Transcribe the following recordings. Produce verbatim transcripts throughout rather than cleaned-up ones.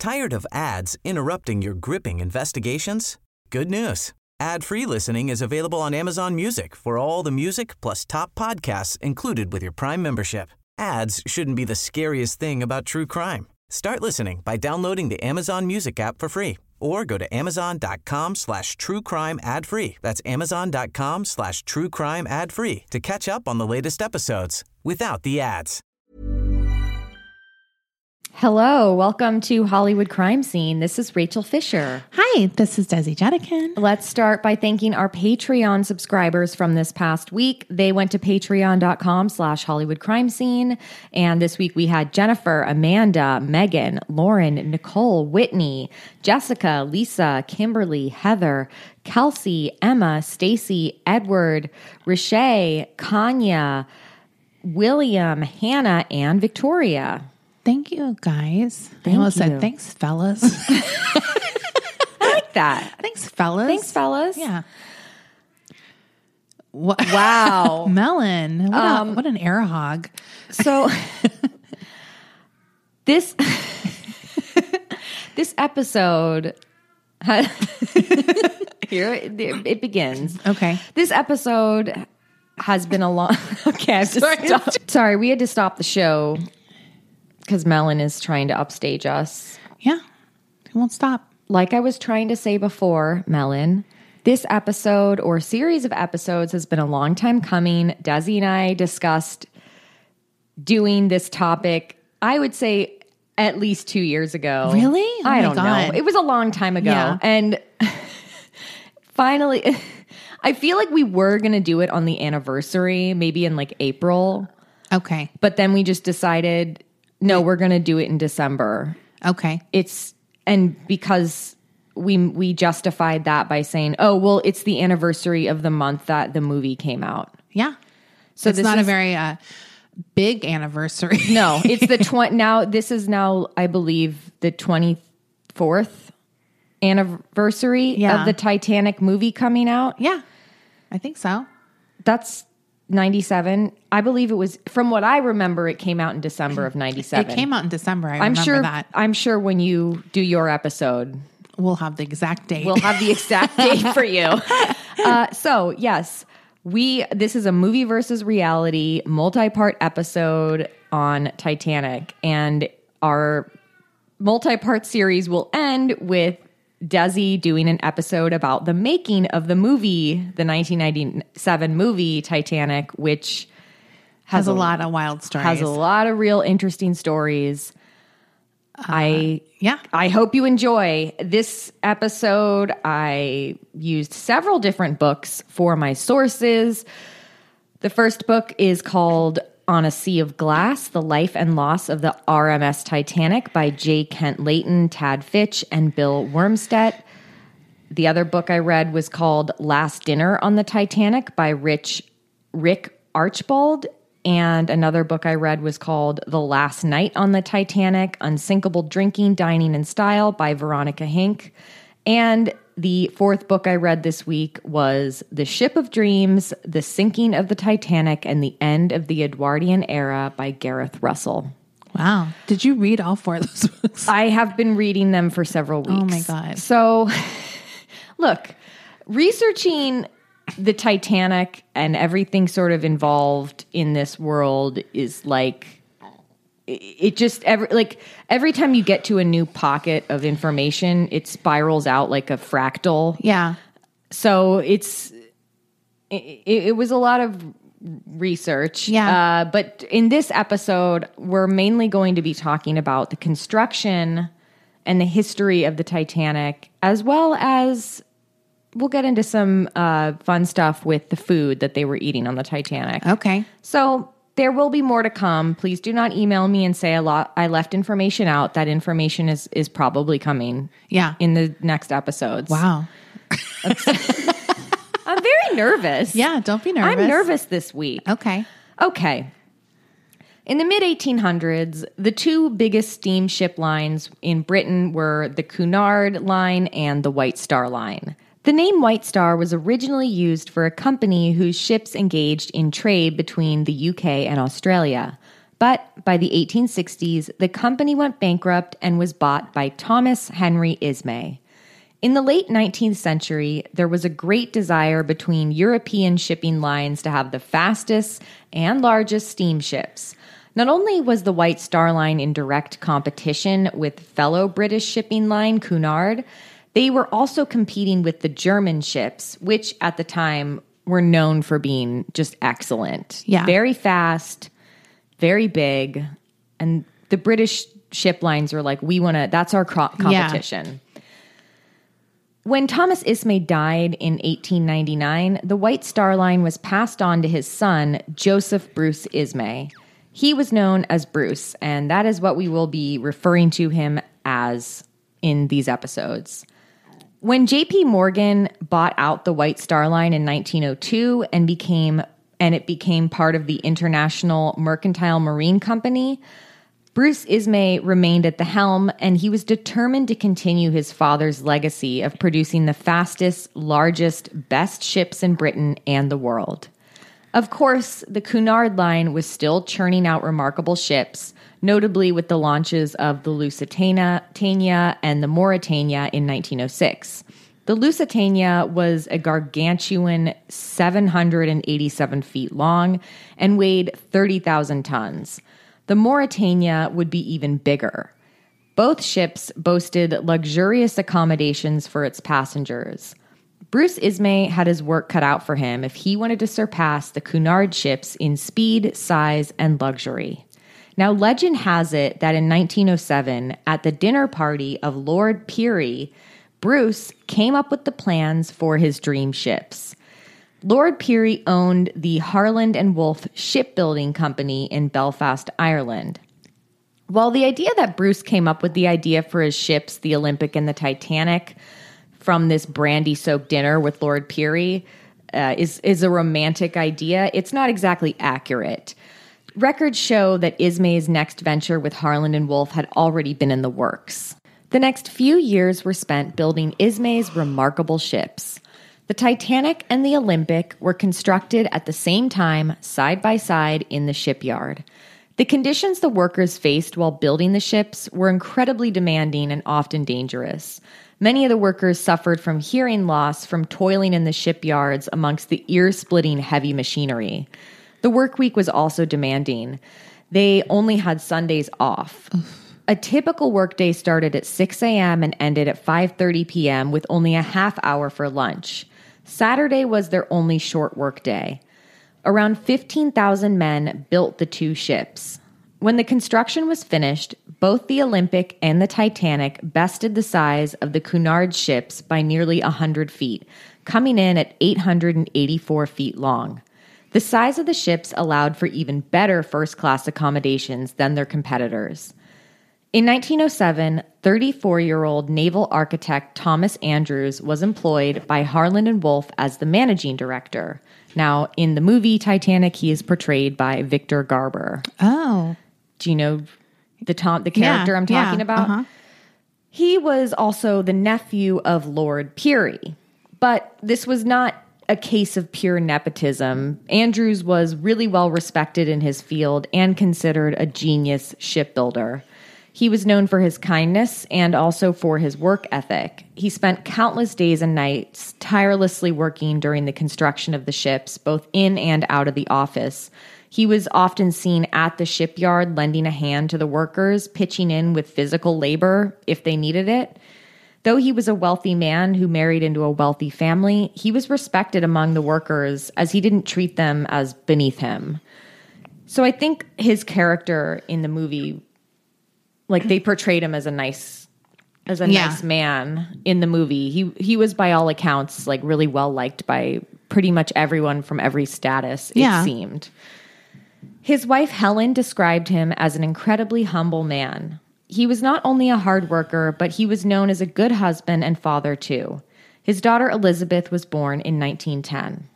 Tired of ads interrupting your gripping investigations? Good news. Ad-free listening is available on Amazon Music for all the music plus top podcasts included with your Prime membership. Ads shouldn't be the scariest thing about true crime. Start listening by downloading the Amazon Music app for free or go to amazon.com slash true crime ad free. That's amazon.com slash true crime ad free to catch up on the latest episodes without the ads. Hello, welcome to Hollywood Crime Scene. This is Rachel Fisher. Hi, this is Desi Jetikin. Let's start by thanking our Patreon subscribers from this past week. They went to patreon.com slash Hollywood Crime Scene. And this week we had Jennifer, Amanda, Megan, Lauren, Nicole, Whitney, Jessica, Lisa, Kimberly, Heather, Kelsey, Emma, Stacy, Edward, Riche, Kanya, William, Hannah, and Victoria. Thank you, guys. Thank I almost you. said, thanks, fellas. I like that. Thanks, fellas. Thanks, fellas. Yeah. What? Wow. Melon. What, Um, a, what an air hog. So this this episode ha- here it, it begins. Okay. This episode has been a long. Okay, I've just Sorry. stopped. Sorry, we had to stop the show because Melon is trying to upstage us. Yeah. It won't stop. Like I was trying to say before, Melon, this episode or series of episodes has been a long time coming. Desi and I discussed doing this topic, I would say at least two years ago. Really? Oh I my don't God. know. It was a long time ago. Yeah. And finally, I feel like we were going to do it on the anniversary, maybe in like April. Okay. But then we just decided, no, we're going to do it in December. Okay. It's, and because we we justified that by saying, oh, well, it's the anniversary of the month that the movie came out. Yeah. So it's this not is, a very uh, big anniversary. no, it's the twenty. Now this is now, I believe, the twenty-fourth anniversary Yeah. of the Titanic movie coming out. Yeah. I think so. That's ninety-seven. I believe it was, from what I remember, it came out in December of ninety-seven. It came out in December. I I'm remember sure that. I'm sure when you do your episode, We'll have the exact date. we'll have the exact date for you. Uh, so yes, we, this is a movie versus reality multi-part episode on Titanic, and our multi-part series will end with Desi doing an episode about the making of the movie, the nineteen ninety-seven movie Titanic, which has, has a, a lot of wild stories. has a lot of real interesting stories. Uh, I yeah. I hope you enjoy this episode. I used several different books for my sources. The first book is called On a Sea of Glass, The Life and Loss of the R M S Titanic by J. Kent Layton, Tad Fitch, and Bill Wormstead. The other book I read was called Last Dinner on the Titanic by Rich Rick Archbold. And another book I read was called The Last Night on the Titanic, Unsinkable Drinking, Dining, and Style by Veronica Hink. And the fourth book I read this week was The Ship of Dreams, The Sinking of the Titanic, and the End of the Edwardian Era by Gareth Russell. Wow. Did you read all four of those books? I have been reading them for several weeks. Oh my God. So, look, researching the Titanic and everything sort of involved in this world is like, it just every like every time you get to a new pocket of information, it spirals out like a fractal. Yeah. So it's it, it was a lot of research. Yeah. Uh, but in this episode, we're mainly going to be talking about the construction and the history of the Titanic, as well as we'll get into some uh, fun stuff with the food that they were eating on the Titanic. Okay. So there will be more to come. Please do not email me and say a lot. I left information out. That information is is probably coming. Yeah. In the next episodes. Wow. I'm very nervous. Yeah, don't be nervous. I'm nervous this week. Okay. Okay. In the mid eighteen hundreds, the two biggest steamship lines in Britain were the Cunard Line and the White Star Line. The name White Star was originally used for a company whose ships engaged in trade between the U K and Australia. But by the eighteen sixties, the company went bankrupt and was bought by Thomas Henry Ismay. In the late nineteenth century, there was a great desire between European shipping lines to have the fastest and largest steamships. Not only was the White Star Line in direct competition with fellow British shipping line Cunard, they were also competing with the German ships, which at the time were known for being just excellent. Yeah. Very fast, very big. And the British ship lines were like, we want to, that's our co- competition. Yeah. When Thomas Ismay died in eighteen ninety-nine, the White Star Line was passed on to his son, Joseph Bruce Ismay. He was known as Bruce, and that is what we will be referring to him as in these episodes. When J P Morgan bought out the White Star Line in nineteen oh two and became and it became part of the International Mercantile Marine Company, Bruce Ismay remained at the helm, and he was determined to continue his father's legacy of producing the fastest, largest, best ships in Britain and the world. Of course, the Cunard Line was still churning out remarkable ships, notably with the launches of the Lusitania and the Mauretania in nineteen oh six. The Lusitania was a gargantuan seven hundred eighty-seven feet long and weighed thirty thousand tons. The Mauretania would be even bigger. Both ships boasted luxurious accommodations for its passengers. Bruce Ismay had his work cut out for him if he wanted to surpass the Cunard ships in speed, size, and luxury. Now, legend has it that in nineteen oh seven, at the dinner party of Lord Peary, Bruce came up with the plans for his dream ships. Lord Peary owned the Harland and Wolff Shipbuilding Company in Belfast, Ireland. While the idea that Bruce came up with the idea for his ships, the Olympic and the Titanic, from this brandy-soaked dinner with Lord Peary uh, is, is a romantic idea, it's not exactly accurate. Records show that Ismay's next venture with Harland and Wolff had already been in the works. The next few years were spent building Ismay's remarkable ships. The Titanic and the Olympic were constructed at the same time, side by side, in the shipyard. The conditions the workers faced while building the ships were incredibly demanding and often dangerous. Many of the workers suffered from hearing loss from toiling in the shipyards amongst the ear-splitting heavy machinery. The work week was also demanding. They only had Sundays off. A typical workday started at six a.m. and ended at five thirty p.m. with only a half hour for lunch. Saturday was their only short work day. Around fifteen thousand men built the two ships. When the construction was finished, both the Olympic and the Titanic bested the size of the Cunard ships by nearly one hundred feet, coming in at eight hundred eighty-four feet long. The size of the ships allowed for even better first-class accommodations than their competitors. In nineteen oh seven, thirty-four-year-old naval architect Thomas Andrews was employed by Harland and Wolff as the managing director. Now, in the movie Titanic, he is portrayed by Victor Garber. Oh. Do you know the Tom, the character yeah, I'm talking yeah, about? Uh-huh. He was also the nephew of Lord Peary. But this was not a case of pure nepotism. Andrews was really well respected in his field and considered a genius shipbuilder. He was known for his kindness and also for his work ethic. He spent countless days and nights tirelessly working during the construction of the ships, both in and out of the office. He was often seen at the shipyard lending a hand to the workers, pitching in with physical labor if they needed it. Though he was a wealthy man who married into a wealthy family, he was respected among the workers as he didn't treat them as beneath him. So I think his character in the movie, like they portrayed him as a nice, as a yeah. nice man in the movie. He he was by all accounts like really well liked by pretty much everyone from every status, it yeah. seemed. His wife Helen described him as an incredibly humble man. He was not only a hard worker, but he was known as a good husband and father too. His daughter Elizabeth was born in nineteen ten.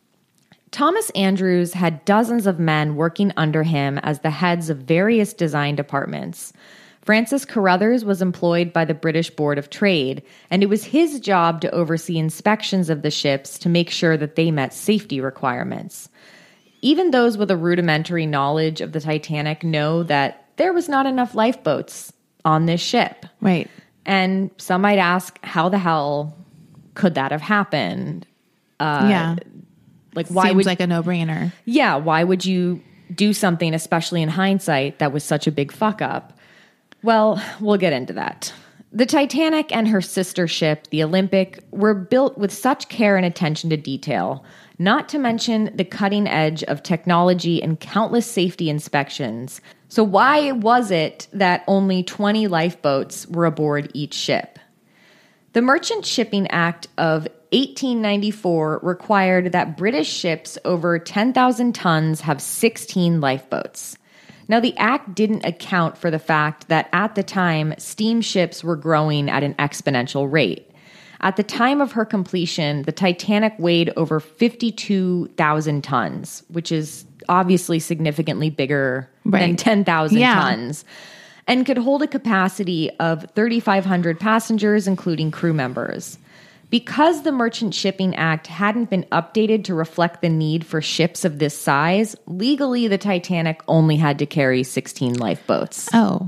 Thomas Andrews had dozens of men working under him as the heads of various design departments. Francis Carruthers was employed by the British Board of Trade, and it was his job to oversee inspections of the ships to make sure that they met safety requirements. even those with a rudimentary knowledge of the Titanic know that there was not enough lifeboats on this ship. Right. And some might ask, how the hell could that have happened? Uh, yeah. Like, why Seems would like a no-brainer. Yeah, why would you do something, especially in hindsight, that was such a big fuck up? Well, we'll get into that. The Titanic and her sister ship, the Olympic, were built with such care and attention to detail, not to mention the cutting edge of technology and countless safety inspections. So why was it that only twenty lifeboats were aboard each ship? The Merchant Shipping Act of eighteen ninety-four required that British ships over ten thousand tons have sixteen lifeboats. Now, the act didn't account for the fact that at the time, steamships were growing at an exponential rate. At the time of her completion, the Titanic weighed over fifty-two thousand tons, which is obviously significantly bigger Right. than ten thousand Yeah. tons, and could hold a capacity of thirty-five hundred passengers, including crew members. Because the Merchant Shipping Act hadn't been updated to reflect the need for ships of this size, legally the Titanic only had to carry sixteen lifeboats. Oh.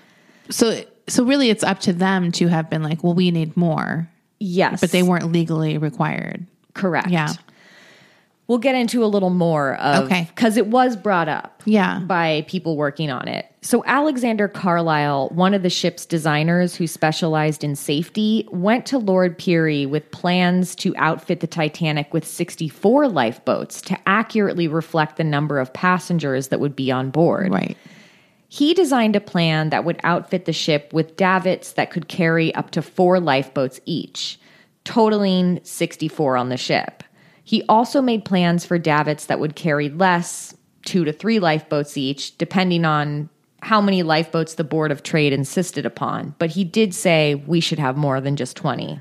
So so really it's up to them to have been like, well, we need more. Yes. But they weren't legally required. Correct. Yeah. We'll get into a little more of, Okay. because it was brought up Yeah. by people working on it. So Alexander Carlisle, one of the ship's designers who specialized in safety, went to Lord Peary with plans to outfit the Titanic with sixty-four lifeboats to accurately reflect the number of passengers that would be on board. Right. He designed a plan that would outfit the ship with davits that could carry up to four lifeboats each, totaling sixty-four on the ship. He also made plans for davits that would carry less, two to three lifeboats each, depending on how many lifeboats the Board of Trade insisted upon. But he did say we should have more than just twenty.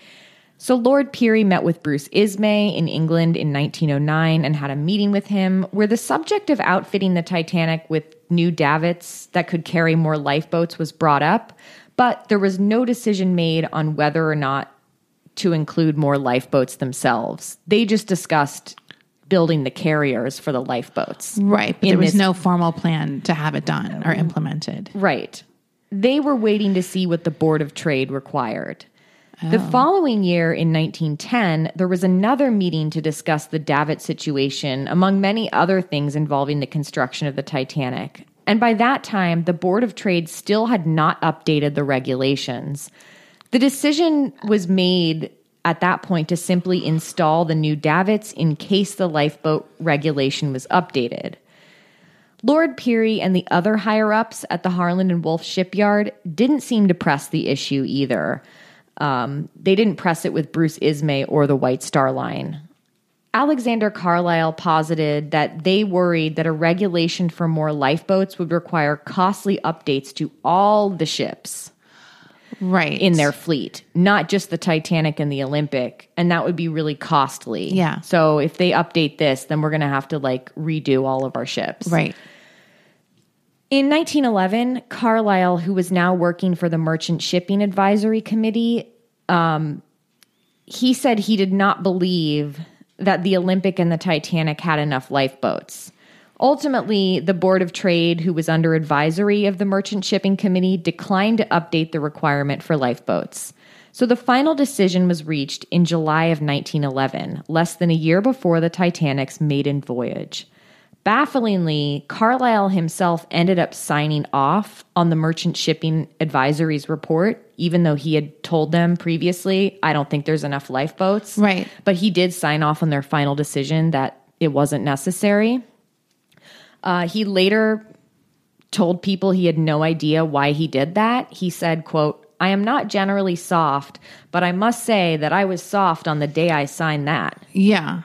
So Lord Peary met with Bruce Ismay in England in nineteen oh nine and had a meeting with him where the subject of outfitting the Titanic with new davits that could carry more lifeboats was brought up, but there was no decision made on whether or not to include more lifeboats themselves. They just discussed building the carriers for the lifeboats. Right. But In there was this- no formal plan to have it done or implemented. Right. They were waiting to see what the Board of Trade required. The following year, in nineteen ten, there was another meeting to discuss the davit situation, among many other things involving the construction of the Titanic. And by that time, the Board of Trade still had not updated the regulations. The decision was made at that point to simply install the new davits in case the lifeboat regulation was updated. Lord Peary and the other higher-ups at the Harland and Wolff shipyard didn't seem to press the issue either. Um, they didn't press it with Bruce Ismay or the White Star Line. Alexander Carlisle posited that they worried that a regulation for more lifeboats would require costly updates to all the ships Right. in their fleet, not just the Titanic and the Olympic, and that would be really costly. Yeah. So if they update this, then we're going to have to like redo all of our ships. Right. In nineteen eleven, Carlisle, who was now working for the Merchant Shipping Advisory Committee, um, he said he did not believe that the Olympic and the Titanic had enough lifeboats. Ultimately, the Board of Trade, who was under advisory of the Merchant Shipping Committee, declined to update the requirement for lifeboats. So the final decision was reached in July of nineteen eleven, less than a year before the Titanic's maiden voyage. Bafflingly, Carlisle himself ended up signing off on the Merchant Shipping Advisory's report, even though he had told them previously, I don't think there's enough lifeboats. Right. But he did sign off on their final decision that it wasn't necessary. Uh, he later told people he had no idea why he did that. He said, quote, I am not generally soft, but I must say that I was soft on the day I signed that. Yeah.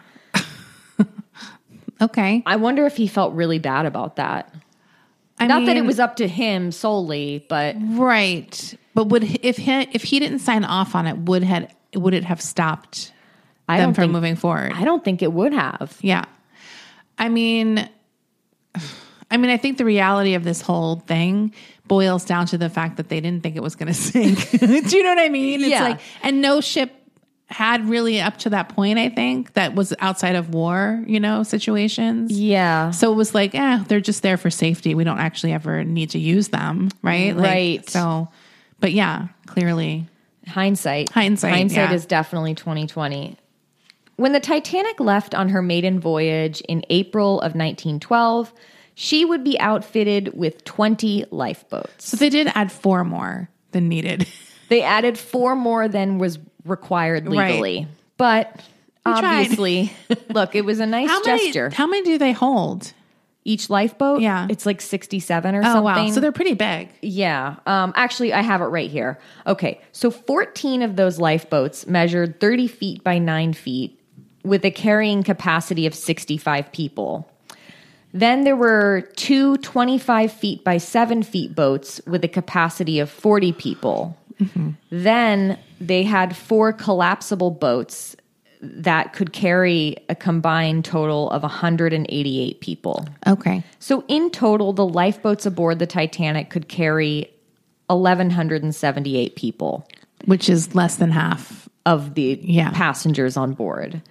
Okay. I wonder if he felt really bad about that. I Not that it mean, was up to him solely, but right. But would if he if he didn't sign off on it, would had would it have stopped I them don't from think, moving forward? I don't think it would have. Yeah. I mean, I mean, I think the reality of this whole thing boils down to the fact that they didn't think it was going to sink. Do you know what I mean? It's Yeah. like, and no ship had really up to that point, I think, that was outside of war, you know, situations. Yeah. So it was like, eh, they're just there for safety. We don't actually ever need to use them, right? Right. Like, so, but yeah, clearly. Hindsight. Hindsight, Hindsight yeah. is definitely twenty twenty. When the Titanic left on her maiden voyage in April of nineteen twelve, she would be outfitted with twenty lifeboats. So they did add four more than needed. They added four more than was required legally. Right. But They tried. obviously, look, it was a nice How many, gesture. how many do they hold? Each lifeboat? Yeah. It's like sixty-seven or Oh, something. wow. So they're pretty big. Yeah. Um, actually, I have it right here. Okay. So fourteen of those lifeboats measured thirty feet by nine feet with a carrying capacity of sixty-five people. Then there were two twenty-five feet by seven feet boats with a capacity of forty people. Mm-hmm. Then they had four collapsible boats that could carry a combined total of one hundred eighty-eight people. Okay. So in total, the lifeboats aboard the Titanic could carry one thousand one hundred seventy-eight people. Which is less than half of the yeah. passengers on board.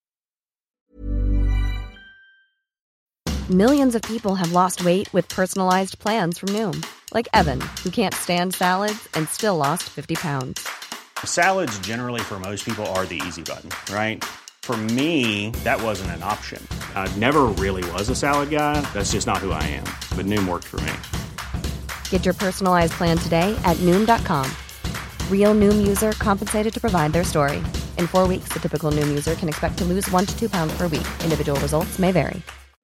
Millions of people have lost weight with personalized plans from Noom. Like Evan, who can't stand salads and still lost fifty pounds. Salads generally for most people are the easy button, right? For me, that wasn't an option. I never really was a salad guy. That's just not who I am. But Noom worked for me. Get your personalized plan today at Noom dot com. Real Noom user compensated to provide their story. In four weeks, the typical Noom user can expect to lose one to two pounds per week. Individual results may vary.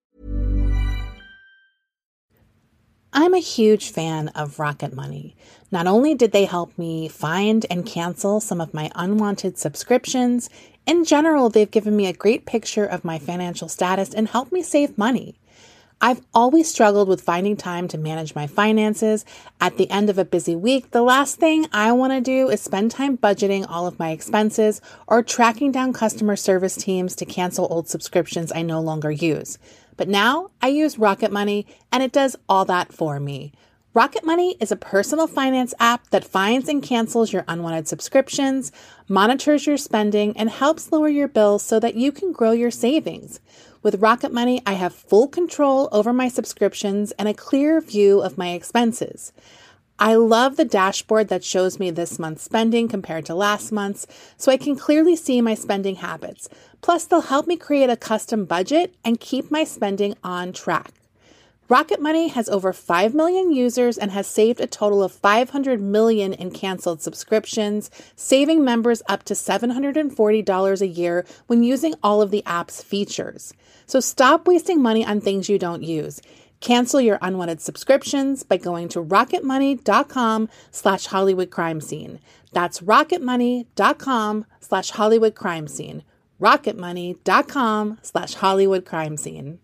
I'm a huge fan of Rocket Money. Not only did they help me find and cancel some of my unwanted subscriptions, in general, they've given me a great picture of my financial status and helped me save money. I've always struggled with finding time to manage my finances. At the end of a busy week, the last thing I want to do is spend time budgeting all of my expenses or tracking down customer service teams to cancel old subscriptions I no longer use. But now I use Rocket Money and it does all that for me. Rocket Money is a personal finance app that finds and cancels your unwanted subscriptions, monitors your spending, and helps lower your bills so that you can grow your savings. With Rocket Money, I have full control over my subscriptions and a clear view of my expenses. I love the dashboard that shows me this month's spending compared to last month's, so I can clearly see my spending habits. Plus, they'll help me create a custom budget and keep my spending on track. Rocket Money has over five million users and has saved a total of five hundred million dollars in canceled subscriptions, saving members up to seven hundred forty dollars a year when using all of the app's features. So stop wasting money on things you don't use. Cancel your unwanted subscriptions by going to rocketmoney.com slash Hollywood crime scene. That's rocketmoney.com slash Hollywood crime scene. rocketmoney.com slash Hollywood crime scene.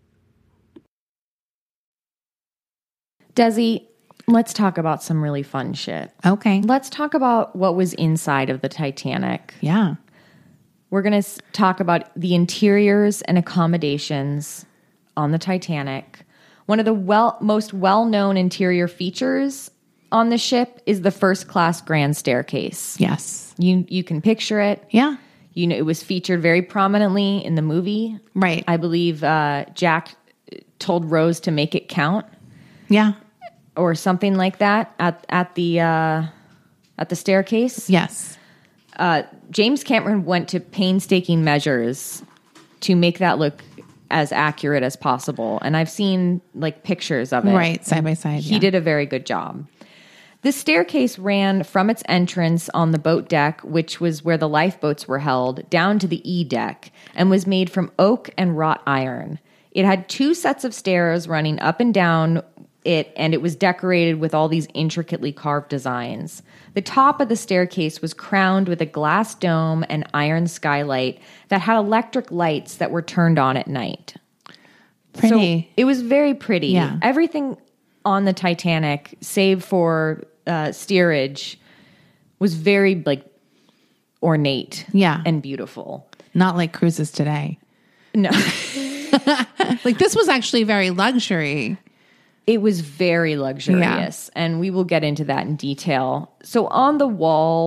Desi, let's talk about some really fun shit. Okay. Let's talk about what was inside of the Titanic. Yeah. We're going to talk about the interiors and accommodations on the Titanic. One of the well, most well-known interior features on the ship is the first-class grand staircase. Yes. You you can picture it. Yeah. You know, it was featured very prominently in the movie. Right. I believe uh, Jack told Rose to make it count. Yeah. Or something like that at at the uh, at the staircase. Yes. Uh, James Cameron went to painstaking measures to make that look as accurate as possible, and I've seen like pictures of it. Right, side by side. He yeah. did a very good job. The staircase ran from its entrance on the boat deck, which was where the lifeboats were held, down to the E deck, and was made from oak and wrought iron. It had two sets of stairs running up and down it, and it was decorated with all these intricately carved designs. The top of the staircase was crowned with a glass dome and iron skylight that had electric lights that were turned on at night. Pretty. So it was very pretty. Yeah. Everything on the Titanic, save for uh, steerage, was very like ornate Yeah. and beautiful. Not like cruises today. No. Like this was actually very luxury. It was very luxurious, and we will get into that in detail. So on the wall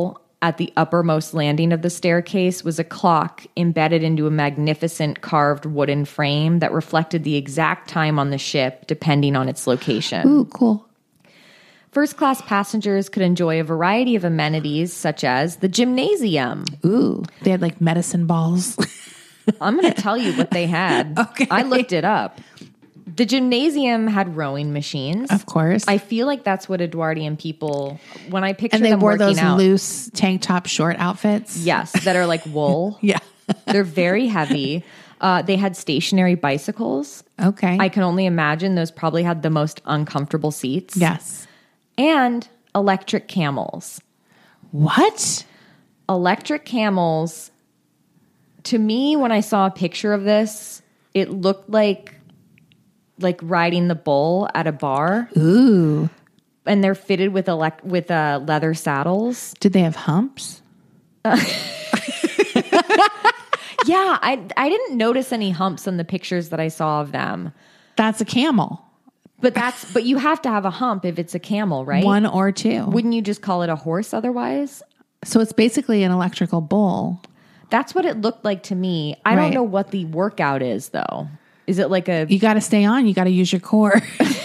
at the uppermost landing of the staircase was a clock embedded into a magnificent carved wooden frame that reflected the exact time on the ship, depending on its location. Ooh, cool. First class passengers could enjoy a variety of amenities, such as the gymnasium. Ooh, they had like medicine balls. I'm going to tell you what they had. Okay. I looked it up. The gymnasium had rowing machines. Of course. I feel like that's what Edwardian people, when I picture and they them wore working those out, loose tank top short outfits. yes, that are like wool. Yeah. They're very heavy. Uh, they had stationary bicycles. Okay. I can only imagine those probably had the most uncomfortable seats. yes. And electric camels. What? Electric camels, to me, when I saw a picture of this, it looked like like riding the bull at a bar. Ooh. And they're fitted with elect with uh, leather saddles. Did they have humps? Yeah, I I didn't notice any humps in the pictures that I saw of them. That's a camel. But that's but you have to have a hump if it's a camel, right? One or two. Wouldn't you just call it a horse otherwise? So it's basically an electrical bull. That's what it looked like to me. I Right. don't know what the workout is though. Is it like a You got to stay on. You got to use your core.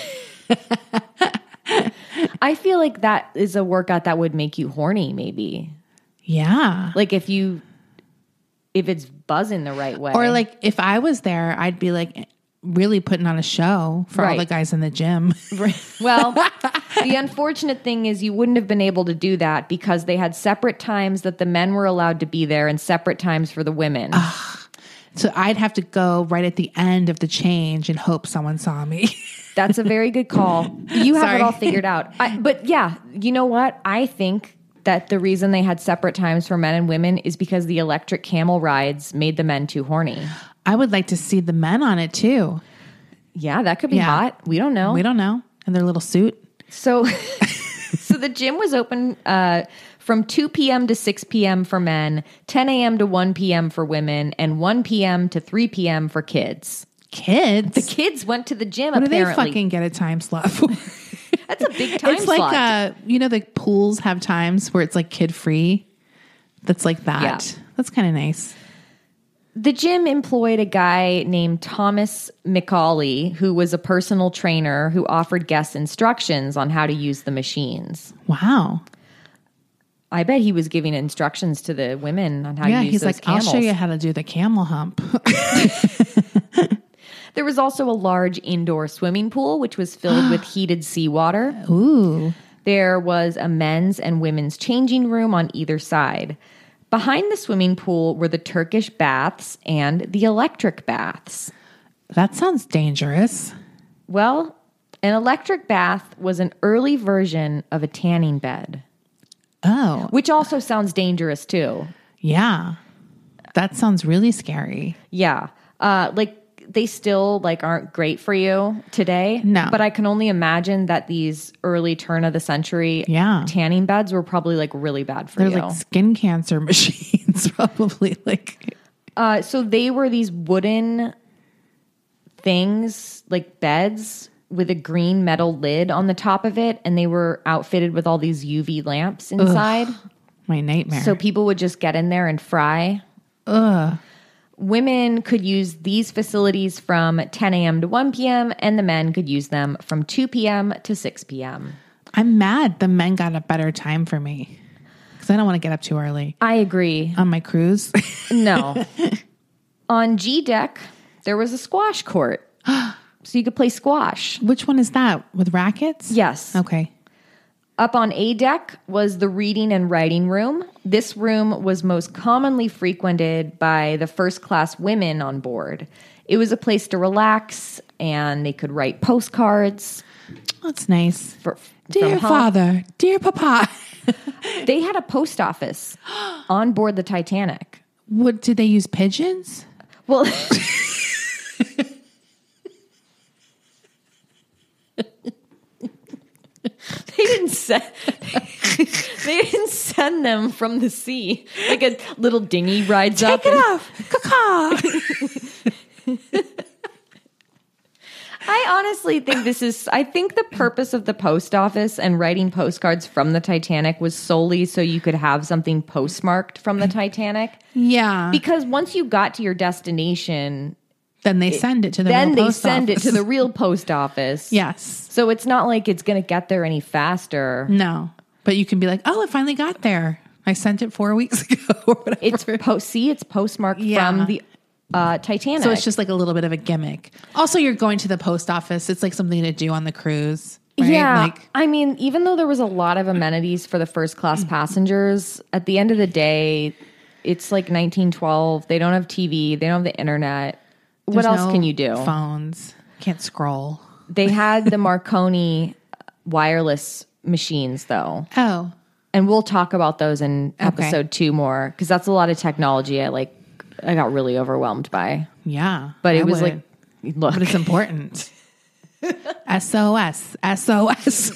I feel like that is a workout that would make you horny maybe. Yeah. Like if you if it's buzzing the right way. Or like if I was there, I'd be like really putting on a show for all Right. the guys in the gym. Well, the unfortunate thing is you wouldn't have been able to do that because they had separate times that the men were allowed to be there and separate times for the women. So I'd have to go right at the end of the change and hope someone saw me. That's a very good call. You have Sorry. it all figured out. I, but yeah, you know what? I think that the reason they had separate times for men and women is because the electric camel rides made the men too horny. I would like to see the men on it too. Yeah, that could be Yeah. hot. We don't know. We don't know. In their little suit. So, so the gym was open uh, from two p.m. to six p.m. for men, ten a.m. to one p.m. for women, and one p.m. to three p.m. for kids. Kids. The kids went to the gym, what do they apparently. fucking get a time slot for? That's a big time it's slot. like, uh, you know, the pools have times where it's like kid free. That's like that. Yeah. That's kind of nice. The gym employed a guy named Thomas McCauley, who was a personal trainer who offered guests instructions on how to use the machines. Wow. I bet he was giving instructions to the women on how Yeah, to use he's those like, camels. I'll show you how to do the camel hump. There was also a large indoor swimming pool, which was filled with heated seawater. Ooh. There was a men's and women's changing room on either side. Behind the swimming pool were the Turkish baths and the electric baths. That sounds dangerous. Well, an electric bath was an early version of a tanning bed, Oh, which also sounds dangerous too. yeah. That sounds really scary. Yeah. Uh, like they still like aren't great for you today. No. But I can only imagine that these early turn of the century Yeah. tanning beds were probably like really bad for They're you. like skin cancer machines, probably. Like, Uh, so they were these wooden things, like beds with a green metal lid on the top of it, and they were outfitted with all these U V lamps inside. my nightmare. So people would just get in there and fry. Ugh. Women could use these facilities from ten a.m. to one p.m., and the men could use them from two p.m. to six p.m. I'm mad the men got a better time for me because I don't want to get up too early I agree. on my cruise. No. On G deck, there was a squash court. So you could play squash. Which one is that? With rackets? Yes. Okay. Up on A deck was the reading and writing room. This room was most commonly frequented by the first class women on board. It was a place to relax, and they could write postcards. That's nice. For, Dear from home. father, dear papa. They had a post office on board the Titanic. What, did they use pigeons? Well, they didn't send they didn't send them from the sea. Like a little dinghy rides up. Take it and- off. Caw-caw. I honestly think this is, I think the purpose of the post office and writing postcards from the Titanic was solely so you could have something postmarked from the Titanic. Yeah. Because once you got to your destination, then they send it to the then real they post send office. it to the real post office. Yes. So it's not like it's going to get there any faster. No. But you can be like, oh, it finally got there. I sent it four weeks ago or whatever. It's post, see, it's postmarked Yeah. from the uh, Titanic. So it's just like a little bit of a gimmick. Also, you're going to the post office. It's like something to do on the cruise. Right? Yeah. Like, I mean, even though there was a lot of amenities for the first class passengers, at the end of the day, it's like nineteen twelve. They don't have T V. They don't have the internet. What there's else no can you do? Phones. Can't scroll. They had the Marconi wireless machines, though. Oh. And we'll talk about those in Okay. episode two more, because that's a lot of technology I like. I got really overwhelmed by. Yeah. But it I was would. like, look. But it's important. S O S. S O S.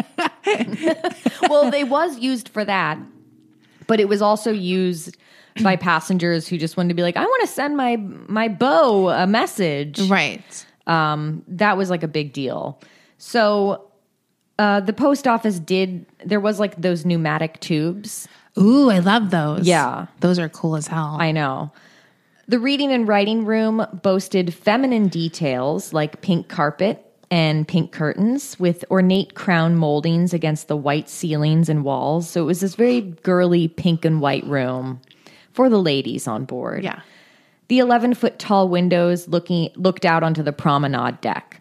Well, they was used for that, but it was also used by passengers who just wanted to be like, I want to send my my beau a message. Right. Um, that was like a big deal. So uh, the post office did, there was like those pneumatic tubes. Ooh, I love those. Yeah. Those are cool as hell. I know. The reading and writing room boasted feminine details like pink carpet and pink curtains with ornate crown moldings against the white ceilings and walls. So it was this very girly pink and white room for the ladies on board. Yeah. The eleven-foot tall windows looking looked out onto the promenade deck.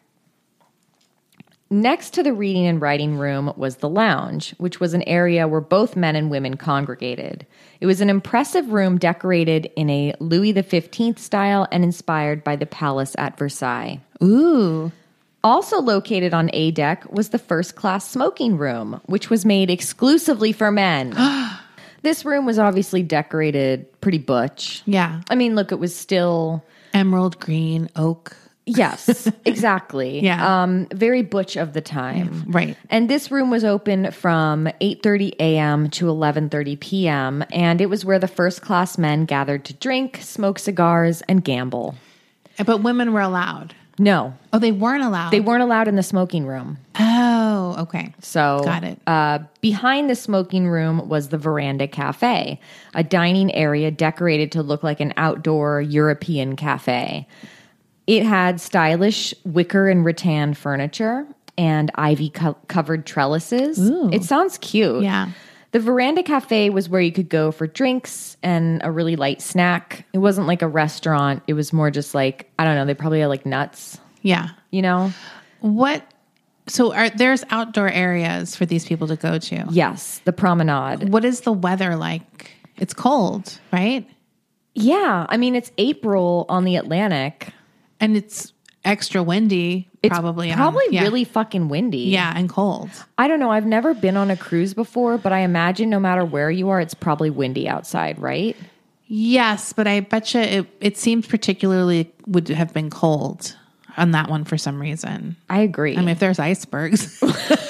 Next to the reading and writing room was the lounge, which was an area where both men and women congregated. It was an impressive room decorated in a Louis the fifteenth style and inspired by the palace at Versailles. Ooh. Also located on A deck was the first-class smoking room, which was made exclusively for men. This room was obviously decorated pretty butch. Yeah. I mean, look, it was still... Emerald green, oak. Yes, exactly. Yeah. Um, very butch of the time. Right. And this room was open from eight thirty a.m. to eleven thirty p.m., and it was where the first-class men gathered to drink, smoke cigars, and gamble. But women were allowed. No, Oh, they weren't allowed. they weren't allowed in the smoking room. Oh, okay. So, Got it. Uh, behind the smoking room was the Veranda Cafe, a dining area decorated to look like an outdoor European cafe. It had stylish wicker and rattan furniture and ivy co- covered trellises. Ooh. It sounds cute. Yeah. The Veranda Cafe was where you could go for drinks and a really light snack. It wasn't like a restaurant. It was more just like, I don't know, they probably had like nuts, Yeah. you know? What? So are there's outdoor areas for these people to go to? Yes, the promenade. What is the weather like? It's cold, right? Yeah, I mean, it's April on the Atlantic. And it's extra windy, It's probably. on- probably yeah. really fucking windy. Yeah, and cold. I don't know. I've never been on a cruise before, but I imagine no matter where you are, it's probably windy outside, right? Yes, but I bet you it, it seems particularly would have been cold on that one for some reason. I agree. I mean, if there's icebergs,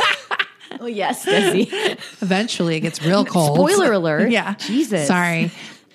oh yes, Desi. eventually it gets real cold. Spoiler alert. Yeah. Jesus. Sorry.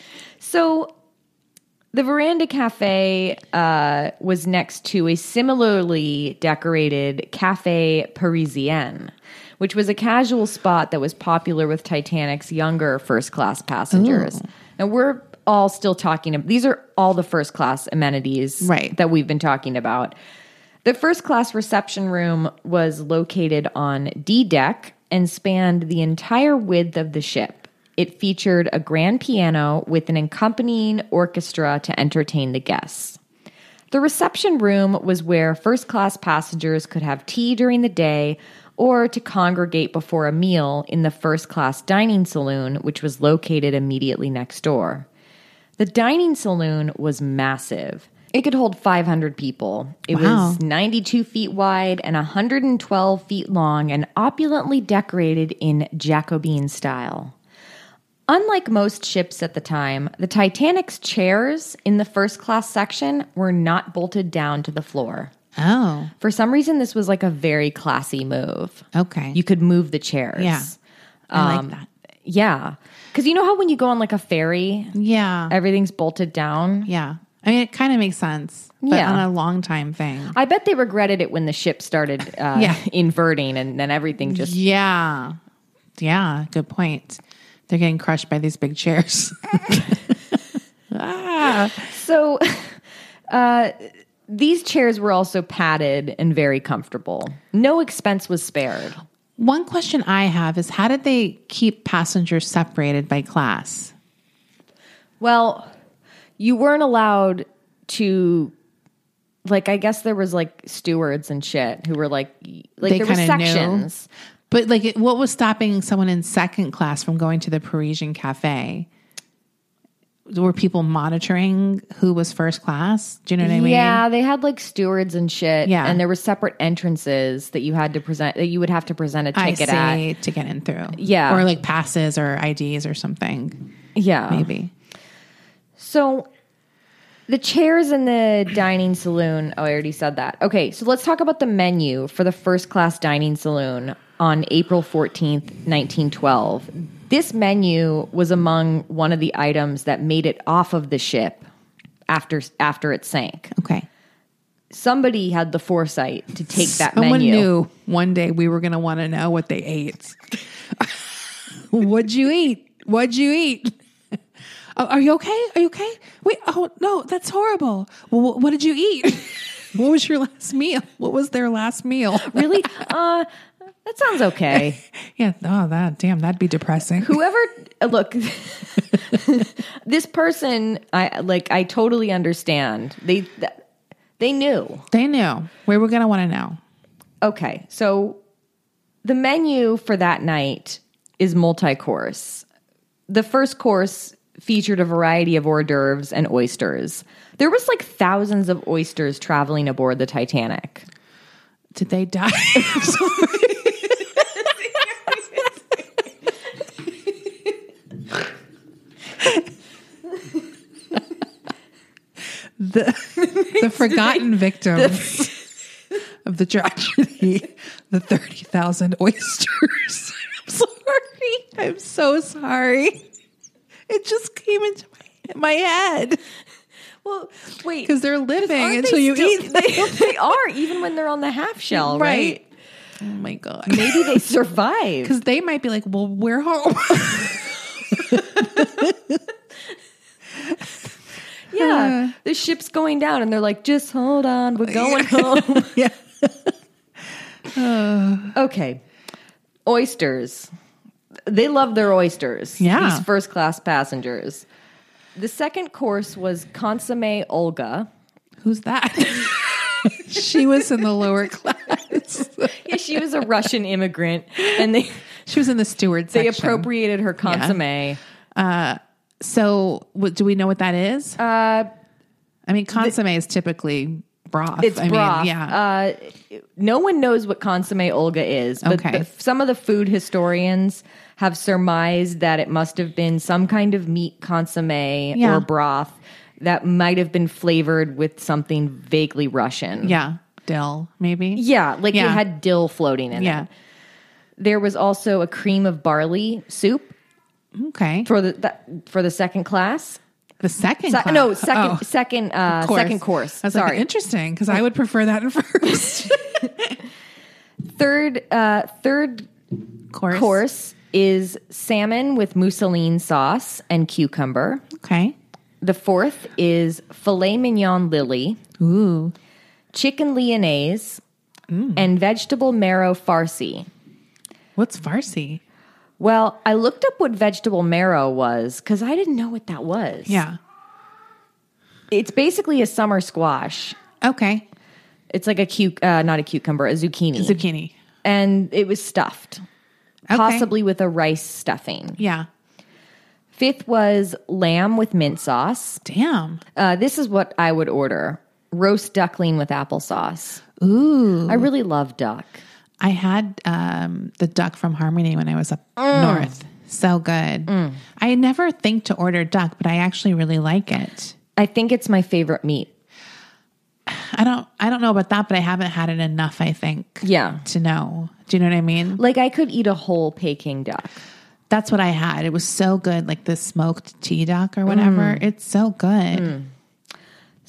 So the Veranda Cafe uh, was next to a similarly decorated Cafe Parisien, which was a casual spot that was popular with Titanic's younger first-class passengers. Ooh. Now, we're all still talking about, these are all the first-class amenities Right. that we've been talking about. The first-class reception room was located on D deck and spanned the entire width of the ship. It featured a grand piano with an accompanying orchestra to entertain the guests. The reception room was where first-class passengers could have tea during the day or to congregate before a meal in the first-class dining saloon, which was located immediately next door. The dining saloon was massive. It could hold five hundred people. It Wow. was ninety-two feet wide and one hundred twelve feet long and opulently decorated in Jacobean style. Unlike most ships at the time, the Titanic's chairs in the first class section were not bolted down to the floor. Oh, For some reason, this was like a very classy move. okay. You could move the chairs. Yeah. I Um, like that. Yeah. Because you know how when you go on like a ferry, Yeah. everything's bolted down? yeah. I mean, it kind of makes sense, but Yeah. on a long time thing. I bet they regretted it when the ship started uh, Yeah. inverting and then everything just... Yeah. Yeah. Good point. They're getting crushed by these big chairs. ah. So uh, these chairs were also padded and very comfortable. No expense was spared. One question I have is how did they keep passengers separated by class? Well, you weren't allowed to, like, I guess there was like stewards and shit who were like, like They there were kinda knew. sections. But like, it- what was stopping someone in second class from going to the Parisian Cafe? Were people monitoring who was first class? Do you know what I mean? Yeah, they had like stewards and shit. Yeah. And there were separate entrances that you had to present, that you would have to present a I ticket see, at. to get in through. Yeah. Or like passes or I Ds or something. Yeah. Maybe. So the chairs in the dining saloon, oh, I already said that. Okay, so let's talk about the menu for the first class dining saloon on April fourteenth, nineteen twelve. This menu was among one of the items that made it off of the ship after after it sank. Okay. Somebody had the foresight to take that Someone menu. knew one day we were going to want to know what they ate. What'd you eat? What'd you eat? Oh, are you okay? Are you okay? Wait, oh, no, that's horrible. Well, what did you eat? What was your last meal? What was their last meal? Really? Uh, that sounds okay. Yeah. Oh, that, damn, that'd be depressing. Whoever, uh, look, this person, I like, I totally understand. They, th- they knew. They knew. We were going to want to know. Okay, so the menu for that night is multi-course. The first course featured a variety of hors d'oeuvres and oysters. There was like thousands of oysters traveling aboard the Titanic. Did they die? the, the forgotten victims of the tragedy, the thirty thousand oysters. I'm sorry. I'm so sorry. It just came into my, my head. Well, wait, Because they're living aren't until they you still- eat them. They, they are, even when they're on the half shell, right? Oh my God. Maybe they survive. Because they might be like, well, we're home. Yeah, the ship's going down, and they're like, "Just hold on, we're going home." Yeah. Okay, oysters. They love their oysters. Yeah. These first class passengers. The second course was consomme Olga. Who's that? She was in the lower class. Yeah, she was a Russian immigrant, and they She was in the steward they section. appropriated her consomme. So, what, do we know what that is? Uh, I mean, consomme is typically broth. It's I broth. Mean, yeah. Uh, no one knows what consomme Olga is, but Okay. the, some of the food historians have surmised that it must have been some kind of meat consomme Yeah. or broth that might have been flavored with something vaguely Russian. yeah. Dill, maybe. Yeah, like Yeah. it had dill floating in Yeah. it. There was also a cream of barley soup Okay. for the that, for the second class. The second Se- class. no, second Oh, second uh, course. second course. I was Sorry. like, interesting, because I would prefer that in first. Third uh, third course. course is salmon with mousseline sauce and cucumber. Okay. The fourth is filet mignon lily, Ooh. chicken lyonnaise, and vegetable marrow farci. What's Farsi? Well, I looked up what vegetable marrow was because I didn't know what that was. Yeah. It's basically a summer squash. Okay. It's like a cu- uh, not a cucumber, a zucchini. Zucchini. And it was stuffed, Okay. possibly with a rice stuffing. Yeah. Fifth was lamb with mint sauce. Damn. Uh, this is what I would order: roast duckling with applesauce. Ooh. I really love duck. I had um, the duck from Harmony when I was up north. So good. I never think to order duck, but I actually really like it. I think it's my favorite meat. I don't I don't know about that, but I haven't had it enough, I think. Yeah. To know. Do you know what I mean? Like I could eat a whole Peking duck. That's what I had. It was so good, like the smoked tea duck or whatever. It's so good.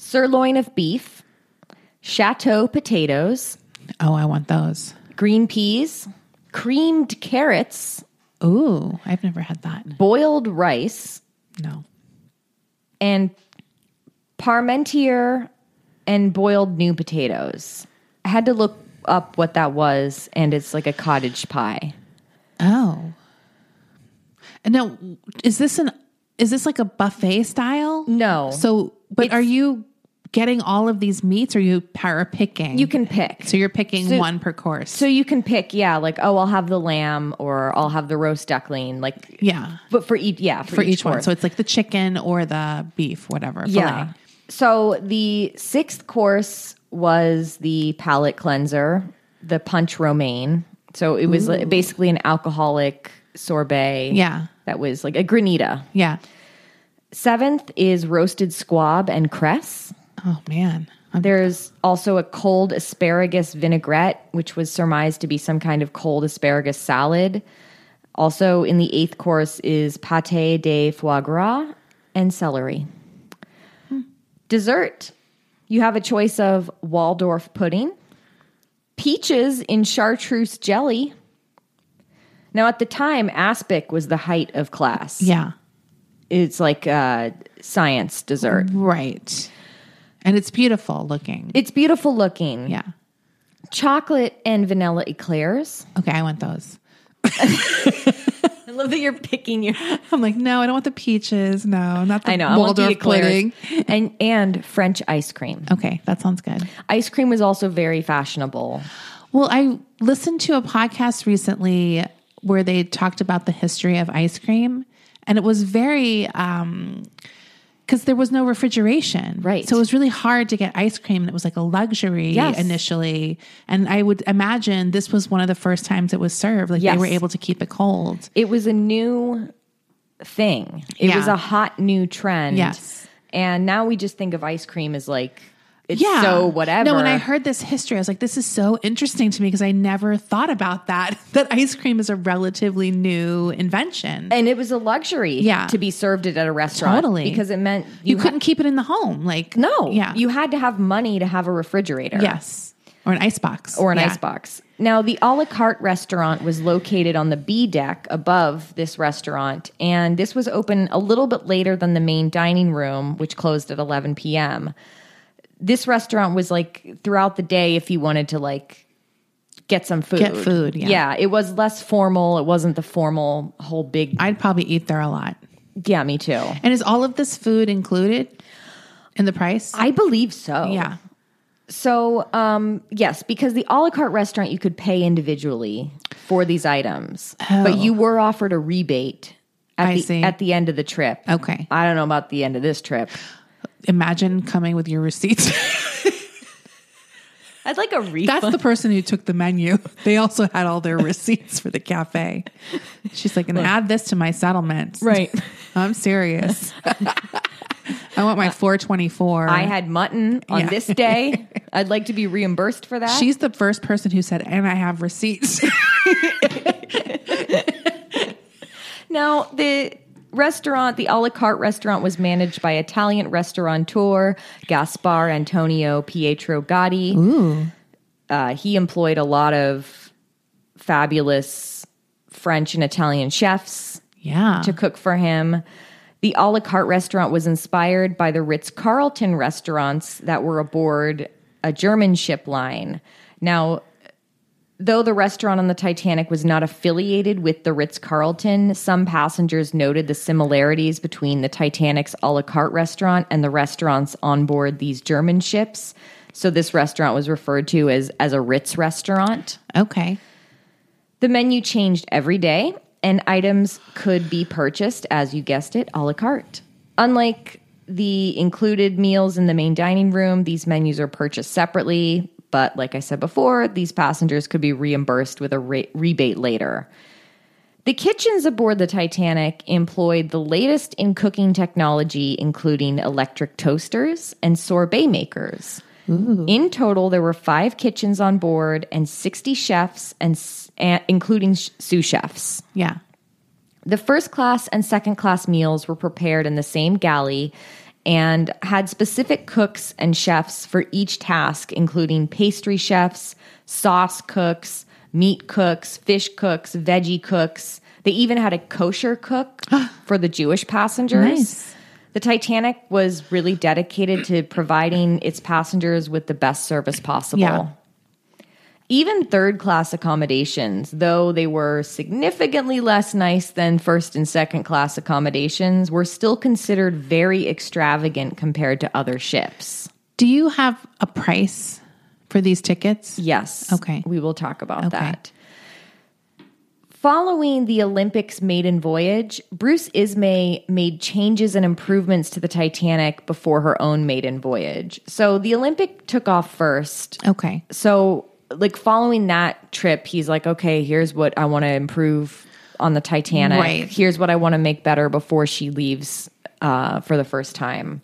sirloin of beef, chateau potatoes, Oh, I want those. green peas, creamed carrots, Ooh, I've never had that. boiled rice, No. and parmentier and boiled new potatoes. I had to look up what that was, and it's like a cottage pie. Oh. And now, is this an is this like a buffet style? No. So, but It's- are you getting all of these meats, or are you para picking? You can pick. So you're picking So- one per course. So you can pick, yeah, like, oh, I'll have the lamb or I'll have the roast duckling. Like, yeah, but for each, yeah, for, for each, one. course. So it's like the chicken or the beef, whatever. Yeah. Filet. So the sixth course was the palate cleanser, the punch romaine. So it was like basically an alcoholic sorbet. Yeah. That was like a granita. Yeah. Seventh is roasted squab and cress. Oh man. I'm- There's also a cold asparagus vinaigrette, which was surmised to be some kind of cold asparagus salad. Also in the eighth course is pâté de foie gras and celery. Dessert. You have a choice of Waldorf pudding, peaches in chartreuse jelly. Now, at the time, aspic was the height of class. yeah. It's like uh, science dessert. Right. And it's beautiful looking. It's beautiful looking. yeah. Chocolate and vanilla eclairs. Okay, I want those. I love that you're picking your. I'm like, no, I don't want the peaches. No, not the I know. I want the Waldorf eclairs. pudding. And and French ice cream. Okay, that sounds good. Ice cream was also very fashionable. Well, I listened to a podcast recently where they talked about the history of ice cream, and it was very um because there was no refrigeration. Right. So it was really hard to get ice cream, and it was like a luxury Yes. initially. And I would imagine this was one of the first times it was served. Like Yes. they were able to keep it cold. It was a new thing. It Yeah. was a hot new trend. Yes. And now we just think of ice cream as like it's Yeah. so whatever. No, when I heard this history, I was like, this is so interesting to me because I never thought about that, that ice cream is a relatively new invention. and it was a luxury Yeah. to be served it at a restaurant. Totally. Because it meant you you, couldn't keep it in the home. Like, ha- no. Yeah. You had to have money to have a refrigerator. Yes. Or an ice box. Or an Yeah. ice box. Now, the a la carte restaurant was located on the B deck above this restaurant, and this was open a little bit later than the main dining room, which closed at eleven p.m. This restaurant was like throughout the day if you wanted to like get some food. Get food, yeah. it was less formal. It wasn't the formal whole big. I'd probably eat there a lot. yeah, me too. And is all of this food included in the price? I believe so. yeah. So, um, yes, because the a la carte restaurant, you could pay individually for these items, but you were offered a rebate at I the see. at the end of the trip. Okay. I don't know about the end of this trip. Imagine coming with your receipts. I'd like a refund. That's the person who took the menu. They also had all their receipts for the cafe. She's like, and add this to my settlement. Right. I'm serious. I want my four twenty-four. I had mutton on Yeah. this day. I'd like to be reimbursed for that. She's the first person who said, and I have receipts. Now, the restaurant, the a la carte restaurant, was managed by Italian restaurateur Gaspar Antonio Pietro Gotti. Ooh. Uh, he employed a lot of fabulous French and Italian chefs Yeah. to cook for him. The a la carte restaurant was inspired by the Ritz-Carlton restaurants that were aboard a German ship line. Now, though the restaurant on the Titanic was not affiliated with the Ritz-Carlton, some passengers noted the similarities between the Titanic's a la carte restaurant and the restaurants on board these German ships. So this restaurant was referred to as, as a Ritz restaurant. Okay. The menu changed every day, and items could be purchased, as you guessed it, a la carte. Unlike the included meals in the main dining room, these menus are purchased separately. But like I said before, these passengers could be reimbursed with a re- rebate later. The kitchens aboard the Titanic employed the latest in cooking technology, including electric toasters and sorbet makers. Ooh. In total, there were five kitchens on board and sixty chefs, and, and including sh- sous chefs. Yeah. The first class and second class meals were prepared in the same galley, and had specific cooks and chefs for each task, including pastry chefs, sauce cooks, meat cooks, fish cooks, veggie cooks. They even had a kosher cook for the Jewish passengers. Nice. The Titanic was really dedicated to providing its passengers with the best service possible. Yeah. Even third-class accommodations, though they were significantly less nice than first and second-class accommodations, were still considered very extravagant compared to other ships. Do you have a price for these tickets? Yes. Okay. We will talk about Okay. that. Following the Olympics maiden voyage, Bruce Ismay made changes and improvements to the Titanic before her own maiden voyage. So the Olympic took off first. Okay. So, like, following that trip, he's like, okay, here's what I want to improve on the Titanic. Right. Here's what I want to make better before she leaves uh, for the first time.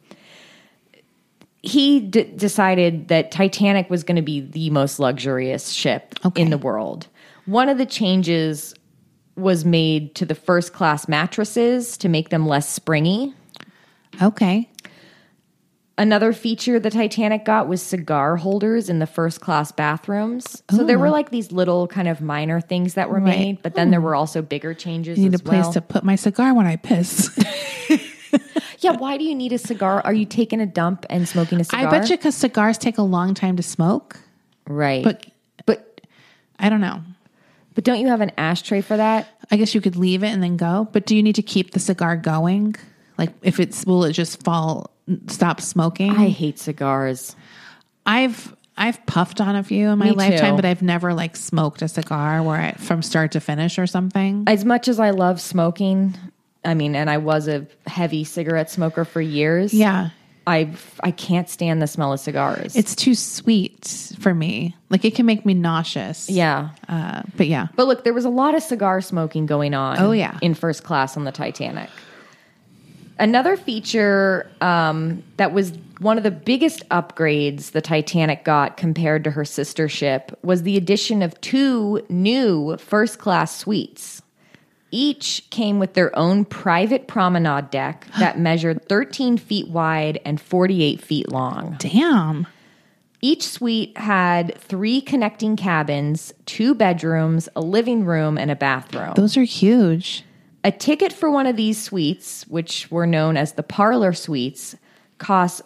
He d- decided that Titanic was going to be the most luxurious ship Okay. in the world. One of the changes was made to the first class mattresses to make them less springy. Okay. Another feature the Titanic got was cigar holders in the first class bathrooms. So there were like these little kind of minor things that were Right. made, but then there were also bigger changes You need as a place well. to put my cigar when I piss. Yeah, why do you need a cigar? Are you taking a dump and smoking a cigar? I bet you because cigars take a long time to smoke. Right. But but I don't know. but don't you have an ashtray for that? I guess you could leave it and then go. But do you need to keep the cigar going? Like if it's, will it just fall, stop smoking? I hate cigars. I've I've puffed on a few in my Me lifetime, too. but I've never like smoked a cigar where I, from start to finish or something. As much as I love smoking, I mean, and I was a heavy cigarette smoker for years. Yeah. I I can't stand the smell of cigars. It's too sweet for me. Like it can make me nauseous. yeah. Uh, but yeah. But look, there was a lot of cigar smoking going on. Oh, yeah. In first class on the Titanic. Another feature um, that was one of the biggest upgrades the Titanic got compared to her sister ship was the addition of two new first class suites. Each came with their own private promenade deck that measured thirteen feet wide and forty-eight feet long. Damn. Each suite had three connecting cabins, two bedrooms, a living room, and a bathroom. Those are huge. A ticket for one of these suites, which were known as the parlor suites, cost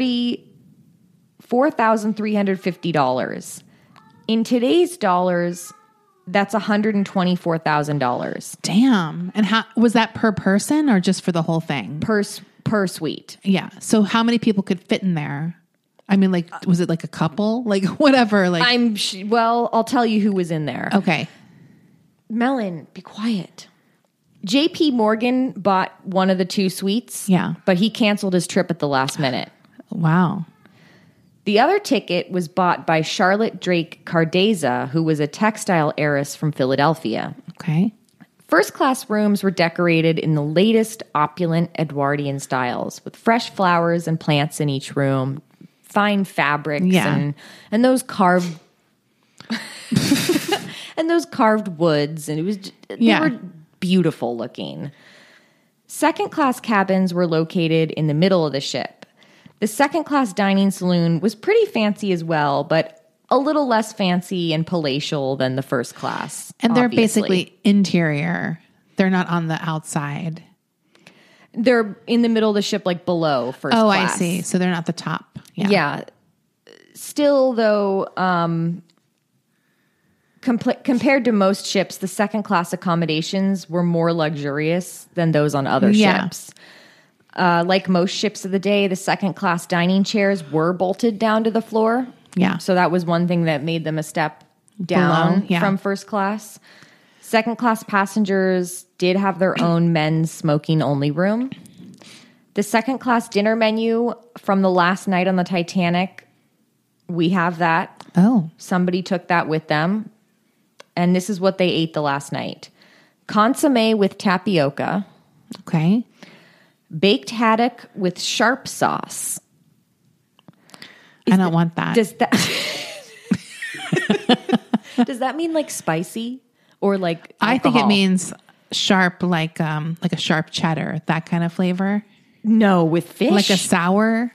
forty-four thousand three hundred fifty dollars. In today's dollars, that's one hundred twenty-four thousand dollars Damn. And how was that per person or just for the whole thing? per s- per suite. Yeah. So how many people could fit in there? I mean, like, was it like a couple? Like whatever. Like, I'm sh- well, I'll tell you who was in there. okay. Melon, be quiet. J P Morgan bought one of the two suites. Yeah. But he canceled his trip at the last minute. Wow. The other ticket was bought by Charlotte Drake Cardeza, who was a textile heiress from Philadelphia. Okay. First class rooms were decorated in the latest opulent Edwardian styles, with fresh flowers and plants in each room, fine fabrics, Yeah. and and those carved and those carved woods, and it was they Yeah. were beautiful looking. Second class cabins were located in the middle of the ship. The second class dining saloon was pretty fancy as well, but a little less fancy and palatial than the first class. And they're obviously. basically interior. They're not on the outside. They're in the middle of the ship, like below first Oh, class. I see. So they're not the top. Yeah. Yeah. Still, though, um, compl- compared to most ships, the second class accommodations were more luxurious than those on other Yeah. ships. Uh, like most ships of the day, the second class dining chairs were bolted down to the floor. Yeah. So that was one thing that made them a step down Below, yeah. from first class. Second class passengers did have their own men's smoking only room. The second class dinner menu from the last night on the Titanic, we have that. Oh. Somebody took that with them. And this is what they ate the last night. Consomme with tapioca, Okay. baked haddock with sharp sauce. I don't want that. Does that Does that mean like spicy or like I think it alcohol? means sharp, like um, like a sharp cheddar, that kind of flavor. No, with fish. Like a sour?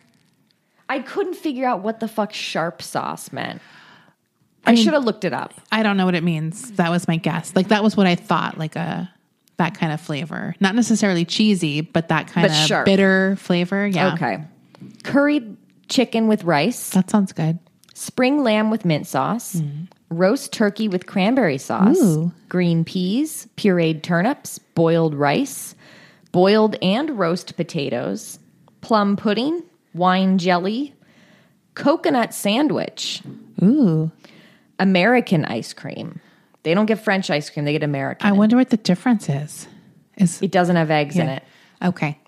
I couldn't figure out what the fuck sharp sauce meant. I, I mean, should have looked it up. I don't know what it means. That was my guess. Like that was what I thought, like a that kind of flavor. Not necessarily cheesy, but that kind but of sharp. bitter flavor. Yeah. Okay. Curried chicken with rice. That sounds good. Spring lamb with mint sauce. Mm. Roast turkey with cranberry sauce. Ooh. Green peas, pureed turnips, boiled rice, boiled and roast potatoes, plum pudding, wine jelly, coconut sandwich. Ooh. American ice cream. They don't get French ice cream. They get American. I wonder what the difference is. Is It doesn't have eggs yeah. in it. Okay.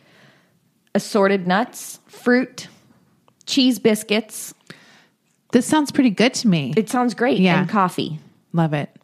Assorted nuts, fruit, cheese biscuits. This sounds pretty good to me. It sounds great. Yeah. And coffee. Love it.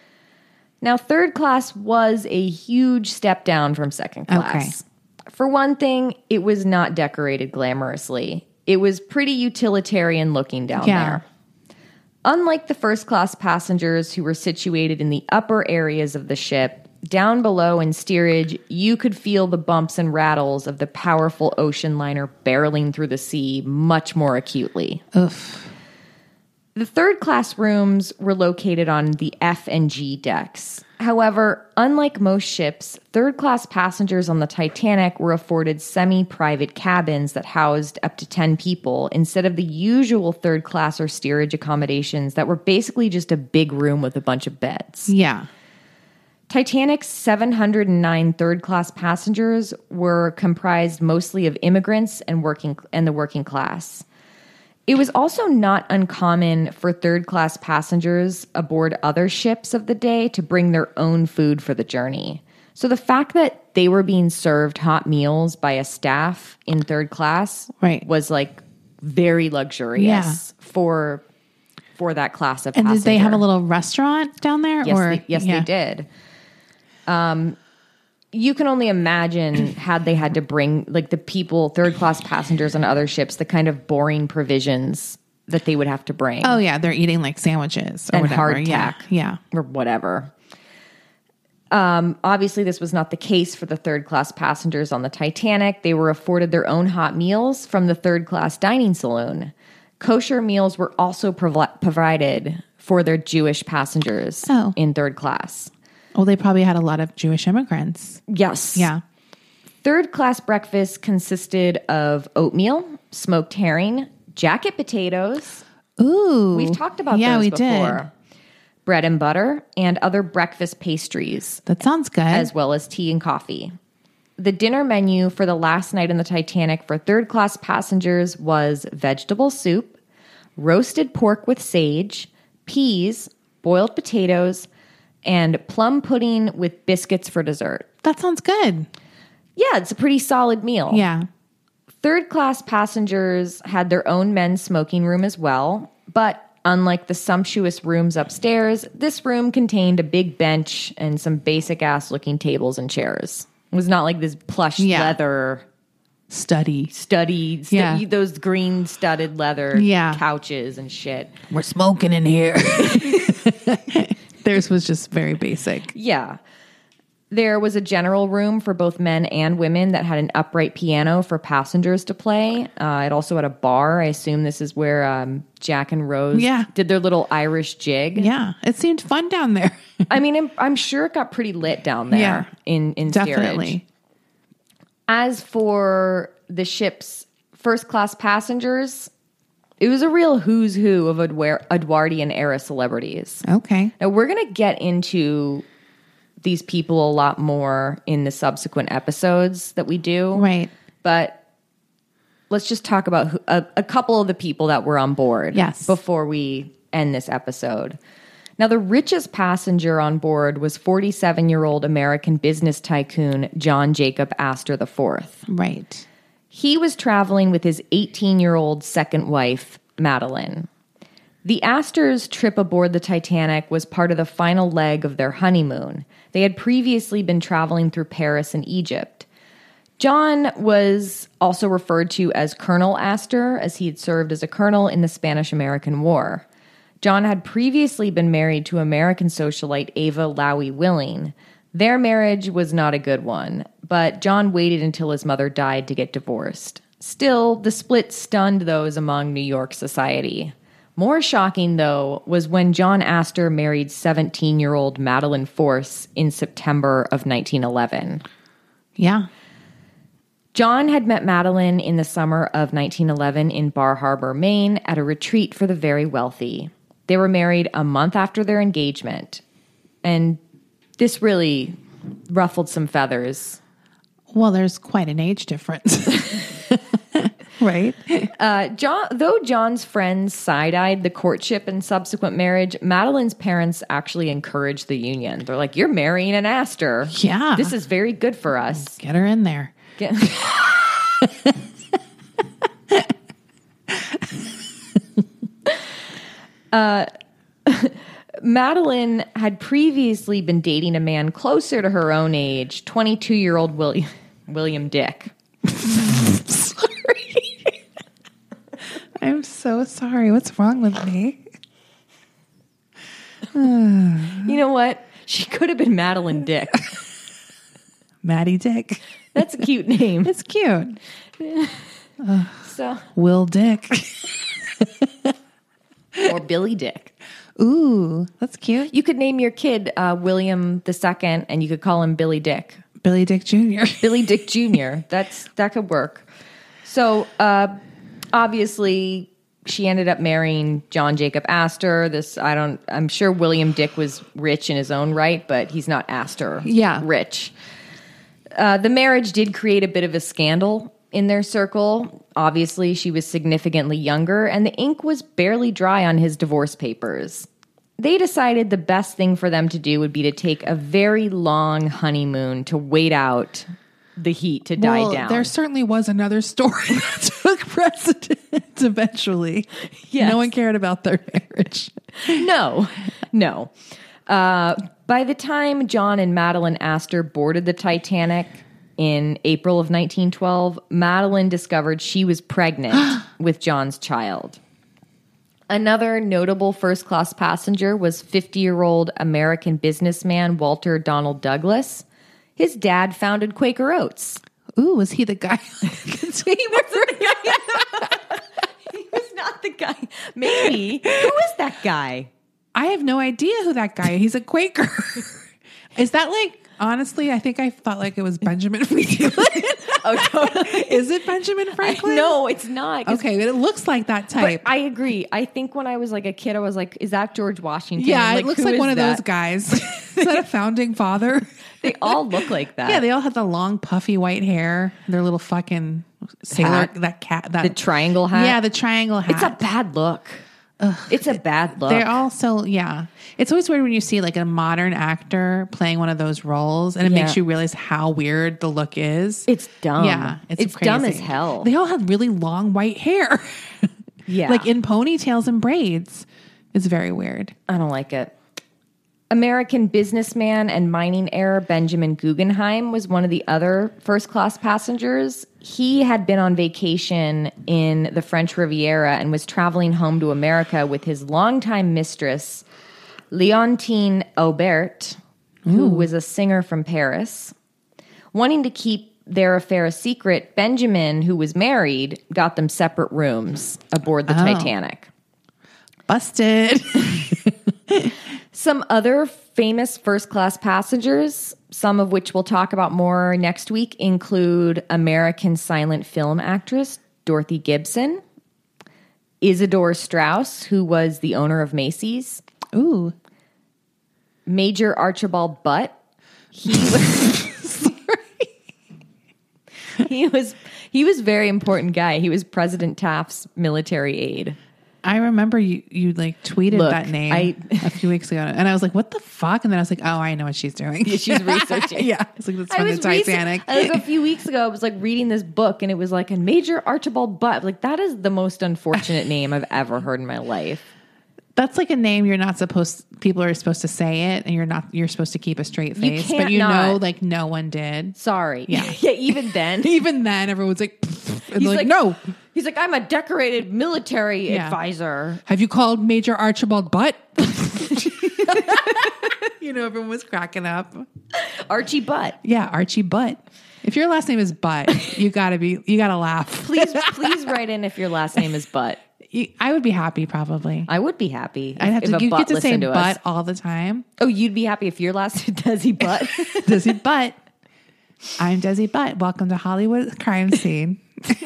Now, third class was a huge step down from second class. Okay. For one thing, it was not decorated glamorously. It was pretty utilitarian looking down Yeah. there. Unlike the first class passengers who were situated in the upper areas of the ship, down below in steerage, you could feel the bumps and rattles of the powerful ocean liner barreling through the sea much more acutely. Oof. The third class rooms were located on the F and G decks. However, unlike most ships, third class passengers on the Titanic were afforded semi-private cabins that housed up to ten people instead of the usual third class or steerage accommodations that were basically just a big room with a bunch of beds. Yeah. Titanic's seven hundred nine third class passengers were comprised mostly of immigrants and working and the working class. It was also not uncommon for third-class passengers aboard other ships of the day to bring their own food for the journey. So the fact that they were being served hot meals by a staff in third class Right. was like very luxurious Yeah. for for that class of And passenger. did they have a little restaurant down there? Yes, or they, yes, yeah. they did. Um, you can only imagine had they had to bring like the people, third class passengers on other ships, the kind of boring provisions that they would have to bring. Oh yeah, they're eating like sandwiches or And whatever. hardtack. Yeah. Or whatever. Um, obviously, this was not the case for the third class passengers on the Titanic. They were afforded their own hot meals from the third class dining saloon. Kosher meals were also provi- provided for their Jewish passengers Oh. in third class. Well, they probably had a lot of Jewish immigrants. Yes. Yeah. Third class breakfast consisted of oatmeal, smoked herring, jacket potatoes. Ooh. We've talked about yeah, those we before. did. Bread and butter, and other breakfast pastries, That sounds good. as well as tea and coffee. The dinner menu for the last night in the Titanic for third class passengers was vegetable soup, roasted pork with sage, peas, boiled potatoes, and plum pudding with biscuits for dessert. That sounds good. Yeah, it's a pretty solid meal. Yeah. Third class passengers had their own men's smoking room as well, but unlike the sumptuous rooms upstairs, this room contained a big bench and some basic ass looking tables and chairs. It was not like this plush Yeah. leather Study. study, stu- Yeah. those green studded leather Yeah. couches and shit. We're smoking in here. Theirs was just very basic. Yeah. There was a general room for both men and women that had an upright piano for passengers to play. Uh, it also had a bar. I assume this is where um, Jack and Rose Yeah. did their little Irish jig. Yeah. It seemed fun down there. I mean, I'm, I'm sure it got pretty lit down there Yeah. in, in steerage. Definitely. As for the ship's first class passengers, it was a real who's who of Edward- Edwardian era celebrities. Okay. Now, we're going to get into these people a lot more in the subsequent episodes that we do. Right. But let's just talk about who, a, a couple of the people that were on board Yes. before we end this episode. Now, the richest passenger on board was forty-seven-year-old American business tycoon John Jacob Astor the fourth. Right. He was traveling with his eighteen-year-old second wife, Madeline. The Astors' trip aboard the Titanic was part of the final leg of their honeymoon. They had previously been traveling through Paris and Egypt. John was also referred to as Colonel Astor, as he had served as a colonel in the Spanish-American War. John had previously been married to American socialite Ava Lowy Willing. Their marriage was not a good one, but John waited until his mother died to get divorced. Still, the split stunned those among New York society. More shocking, though, was when John Astor married seventeen-year-old Madeline Force in September of nineteen eleven. Yeah. John had met Madeline in the summer of nineteen eleven in Bar Harbor, Maine, at a retreat for the very wealthy. They were married a month after their engagement, and this really ruffled some feathers. Well, there's quite an age difference. Right? Uh, John, though John's friends side-eyed the courtship and subsequent marriage, Madeline's parents actually encouraged the union. They're like, you're marrying an Astor. Yeah. This is very good for us. Get her in there. Get- uh, Madeline had previously been dating a man closer to her own age, twenty-two-year-old William, William Dick. I'm so sorry. What's wrong with me? You know what? She could have been Madeline Dick. Maddie Dick. That's a cute name. It's cute. So, Will Dick. or Billy Dick. Ooh, that's cute. You could name your kid uh, William the Second, and you could call him Billy Dick. Billy Dick Junior Billy Dick Junior That's that could work. So, uh, obviously, she ended up marrying John Jacob Astor. This I don't. I'm sure William Dick was rich in his own right, but he's not Astor. Yeah. Rich. Uh, the marriage did create a bit of a scandal in their circle. Obviously, she was significantly younger, and the ink was barely dry on his divorce papers. They decided the best thing for them to do would be to take a very long honeymoon to wait out the heat to die well, down. There certainly was another story that took precedence eventually. Yes. No one cared about their marriage. No, no. Uh, by the time John and Madeline Astor boarded the Titanic in April of nineteen twelve, Madeline discovered she was pregnant with John's child. Another notable first-class passenger was fifty-year-old American businessman Walter Donald Douglas. His dad founded Quaker Oats. Ooh, was he the guy? he wasn't the guy. He was not the guy. Maybe. Who is that guy? I have no idea who that guy is. He's a Quaker. Is that like, honestly, I think I thought like it was Benjamin Franklin. Oh, totally. Is it Benjamin Franklin? I, no, it's not. Okay, but it looks like that type. But I agree. I think when I was like a kid, I was like, is that George Washington? Yeah, like, it looks who like is one of that? those guys. Is that a founding father? They all look like that. Yeah, they all had the long, puffy white hair. Their little fucking sailor, Hat. that cat, that The triangle hat. Yeah, the triangle hat. It's a bad look. It's a bad look. They're also, yeah. It's always weird when you see like a modern actor playing one of those roles, and it Yeah. makes you realize how weird the look is. It's dumb. Yeah, it's, It's crazy. dumb as hell. They all had really long white hair. Yeah. like in ponytails and braids. It's very weird. I don't like it. American businessman and mining heir Benjamin Guggenheim was one of the other first-class passengers. He had been on vacation in the French Riviera and was traveling home to America with his longtime mistress, Leontine Aubert, who was a singer from Paris. Wanting to keep their affair a secret, Benjamin, who was married, got them separate rooms aboard the Oh. Titanic. Busted. Some other famous first-class passengers, some of which we'll talk about more next week, include American silent film actress Dorothy Gibson, Isidore Straus, who was the owner of Macy's, Ooh. Major Archibald Butt. He was, he was he was a very important guy. He was President Taft's military aide. I remember you, you like tweeted Look, that name I- a few weeks ago, and I was like, "What the fuck?" And then I was like, "Oh, I know what she's doing. Yeah, she's researching. yeah, it's like that's I from the was recent- Titanic." like a few weeks ago, I was like reading this book, and it was like a Major Archibald Butt. Like that is the most unfortunate name I've ever heard in my life. That's like a name you're not supposed. People are supposed to say it, and you're not. You're supposed to keep a straight You face, can't but you not. know, like no one did. Sorry. Yeah. yeah. Even then, Even then, everyone's like, and he's like, like, "No, He's like, I'm a decorated military Yeah. advisor. have you called Major Archibald Butt?" You know, everyone was cracking up. Archie Butt. Yeah, Archie Butt. If your last name is Butt, you gotta be, you gotta laugh. Please, please write in if your last name is Butt. You, I would be happy, probably. I would be happy. If, I'd have if to. a You butt get to say listened to Butt us. all the time. Oh, you'd be happy if your last name Desi Butt. Desi Butt. I'm Desi Butt. Welcome to Hollywood Crime Scene.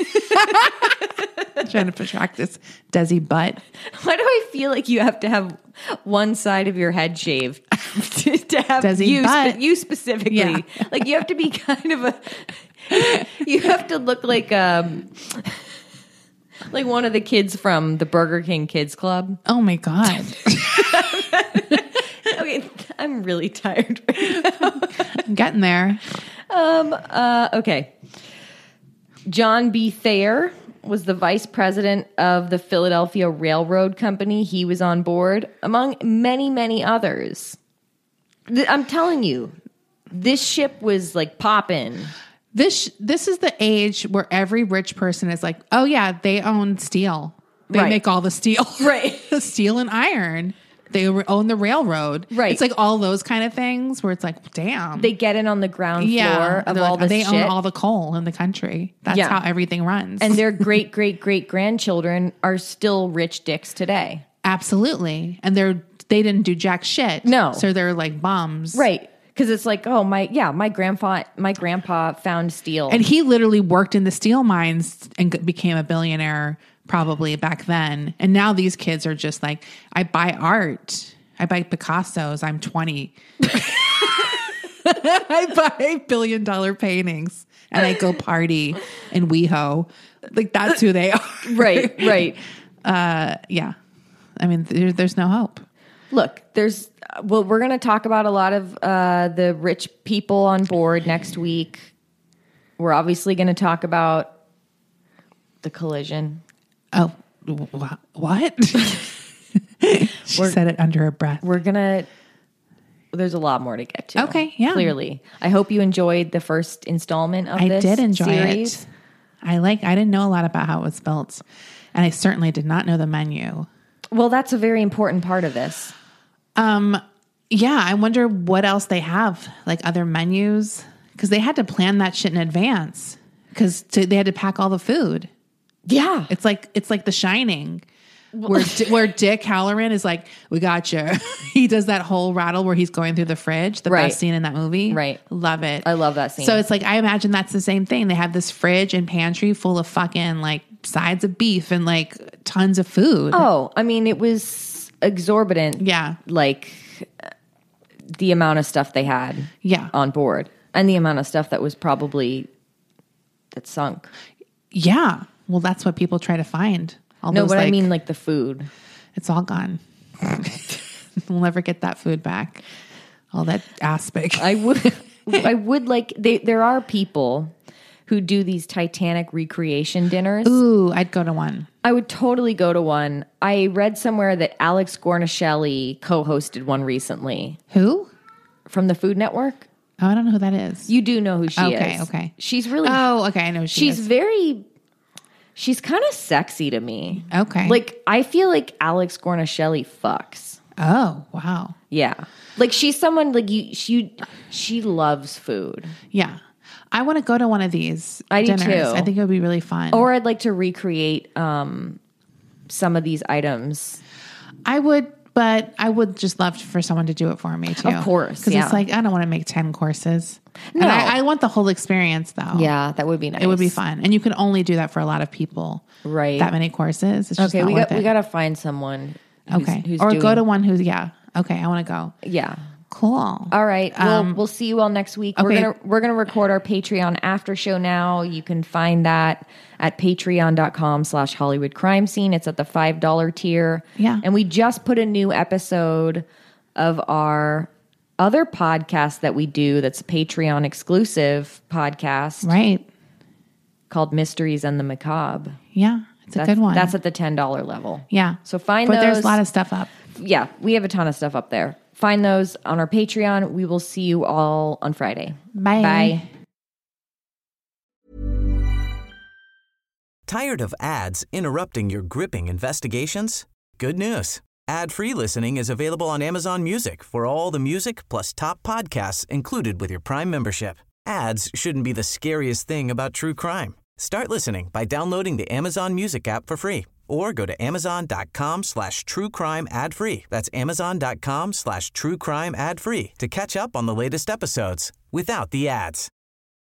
Trying to attract this Desi Butt. Why do I feel like you have to have one side of your head shaved to, to have Desi you, Butt. spe- you specifically? Yeah. Like you have to be kind of a. You have to look like um, like one of the kids from the Burger King Kids Club. Oh my God. Okay, I'm really tired right now. I'm getting there. Um. Uh. Okay. John B. Thayer was the vice president of the Philadelphia Railroad Company. He was on board, among many, many others. Th- I'm telling you, this ship was like popping. This this is the age where every rich person is like, oh yeah, they own steel. They Right. make all the steel. Right. Steel and iron. They re- own the railroad. Right. It's like all those kind of things where it's like, damn. They get in on the ground floor of They're all like, this they shit. own all the coal in the country. That's Yeah. how everything runs. And their great, great, great grandchildren are still rich dicks today. absolutely. And they're they didn't do jack shit. No. So they're like bums. Right. Because it's like, oh, my, yeah, my grandpa, my grandpa found steel. And he literally worked in the steel mines and g- became a billionaire probably back then. And now these kids are just like, I buy art. I buy Picassos. I'm twenty. I buy billion dollar paintings and I go party in WeHo. Like that's who they are. right, right. Uh, yeah. I mean, there, there's no hope. Look, there's, well, we're going to talk about a lot of uh, the rich people on board next week. We're obviously going to talk about the collision. Oh, wh- what? She said it under her breath. We're going to, there's a lot more to get to. Okay, yeah. Clearly. I hope you enjoyed the first installment of I this did enjoy series. it. I like. I didn't know a lot about how it was built, and I certainly did not know the menu. Well, that's a very important part of this. Um, yeah, I wonder what else they have, like other menus, because they had to plan that shit in advance because they had to pack all the food. Yeah. It's like it's like The Shining, where Di- where Dick Halloran is like, "We got you." He does that whole rattle where he's going through the fridge. The Right. best scene in that movie. Right. Love it. I love that scene. So it's like I imagine that's the same thing. They have this fridge and pantry full of fucking like sides of beef and like tons of food. Oh, I mean, it was exorbitant. Yeah. Like the amount of stuff they had Yeah. on board and the amount of stuff that was probably that sunk. Yeah. Well, that's what people try to find. All No, those, but I like- mean like the food. it's all gone. We'll never get that food back. All that aspic. I would I would like they there are people who do these Titanic recreation dinners. Ooh, I'd go to one. I would totally go to one. I read somewhere that Alex Gornishelli co-hosted one recently Who? from the Food Network. Oh, I don't know who that is. You do know who she is. Okay, okay. She's really Oh, okay. I know who she she's is. very she's kind of sexy to me. Okay. Like I feel like Alex Gornishelli fucks. Oh, wow. Yeah. Like she's someone like you she she loves food. Yeah. I want to go to one of these I do dinners. too. I think it would be really fun. Or I'd like to recreate um some of these items. I would, but I would just love for someone to do it for me too. Of course, Because yeah. it's like, I don't want to make ten courses. No. And I, I want the whole experience though. Yeah, that would be nice. It would be fun. And you can only do that for a lot of people. Right. That many courses. It's just Okay, not we worth got it. we got to find someone who's, Okay. who's or doing, go to one who's, yeah. Okay. I want to go. Yeah. Cool. All right. We'll, we'll see you all next week. We're okay. gonna we're gonna record our Patreon after show now. You can find that at patreon.com slash Hollywood Crime Scene. It's at the five dollar tier. Yeah. And we just put a new episode of our other podcast that we do that's a Patreon exclusive podcast Right. called Mysteries and the Macabre. Yeah. It's a That's, good one. That's at the ten dollar level. yeah. So find but those. there's a lot of stuff up. Yeah, we have a ton of stuff up there. Find those on our Patreon. We will see you all on Friday. Bye. Bye. Tired of ads interrupting your gripping investigations? Good news. Ad-free listening is available on Amazon Music for all the music plus top podcasts included with your Prime membership. Ads shouldn't be the scariest thing about true crime. Start listening by downloading the Amazon Music app for free or go to amazon.com slash true crime ad free. That's amazon.com slash true crime ad free to catch up on the latest episodes without the ads.